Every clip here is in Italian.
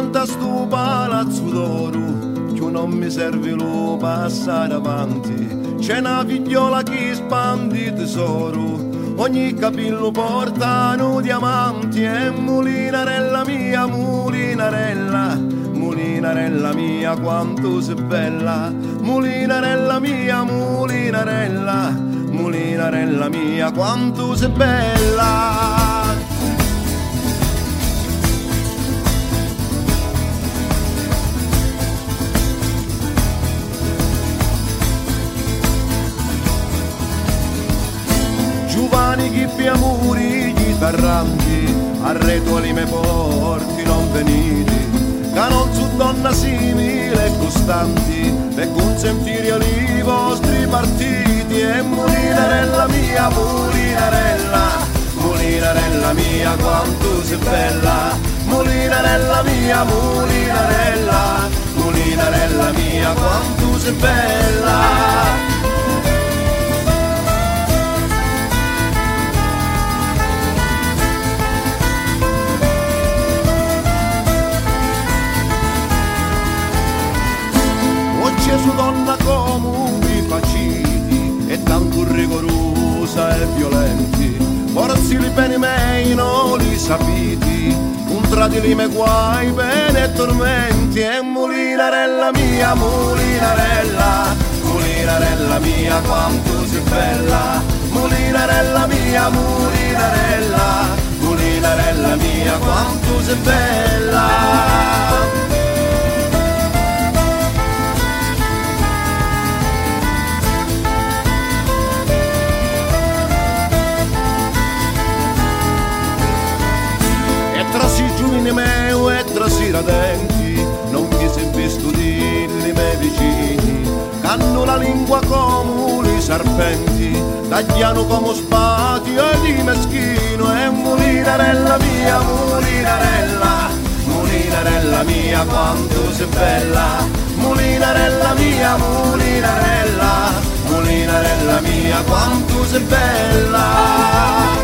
davanti a sto palazzo d'oro, che non mi serve lo passare avanti. C'è una figliola che spandi tesoro, ogni capello portano diamanti. E mulinarella mia, mulinarella, mulinarella mia, quanto sei bella. Mulinarella mia, mulinarella, mulinarella mia, quanto sei bella. Giovani chi più amori, chitarranti, arretoli me porti non veniti, che non su donna simile e costanti, per consentire i vostri partiti. E mulinarella mia, mulinarella, mulinarella mia, quanto sei bella. Mulinarella mia, mulinarella, mulinarella mia, quanto sei bella. Su donna come vi faciti, e tanto rigorosa e violenti, forse i beni miei non li sapiti, un tradili me guai, bene e tormenti. E mulinarella mia, mulinarella, mulinarella mia, quanto sei bella. Mulinarella mia, mulinarella, mulinarella mia, quanto sei bella. Giovine meu e trasi radenti, non vi si visto dirli me vicini, c'hanno la lingua come i serpenti, tagliano come spatio e di meschino. E mulinarella mia, mulinarella, mulinarella mia, quanto sei bella. Mulinarella mia, mulinarella, mulinarella mia, quanto sei bella.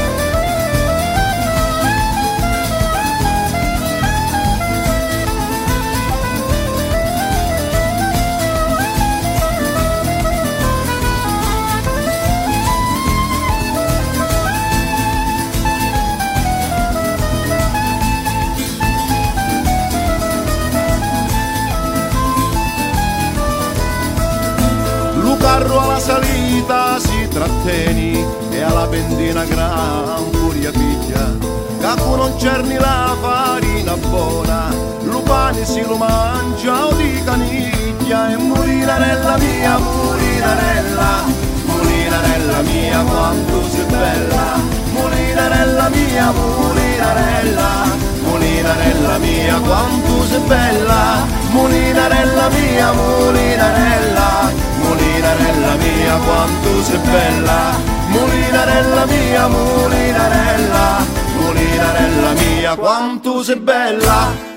Carro alla salita si tratteni e alla pentina gran furia piglia, capo non cerni la farina buona, lo pane si lo mangia o di caniglia. E mulinarella mia, mulinarella, mulinarella mia, quanto sei bella. Mulinarella mia, mulinarella, mulinarella mia, quanto sei bella. Mulinarella mia, mulinarella, mulinarella mia, quanto sei bella. Mulinarella mia, mulinarella, mulinarella mia, quanto sei bella.